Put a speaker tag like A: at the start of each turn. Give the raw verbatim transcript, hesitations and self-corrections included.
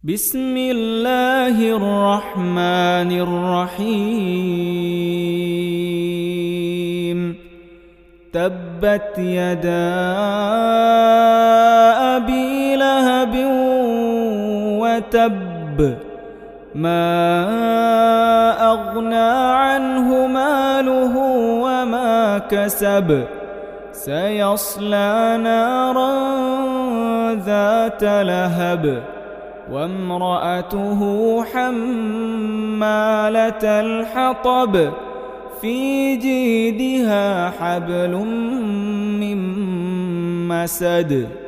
A: بسم الله الرحمن الرحيم تبت يدا أبي لهب وتب ما أغنى عنه ماله وما كسب سيصلى نارا ذات لهب وامرأته حمالة الحطب في جيدها حبل من مسد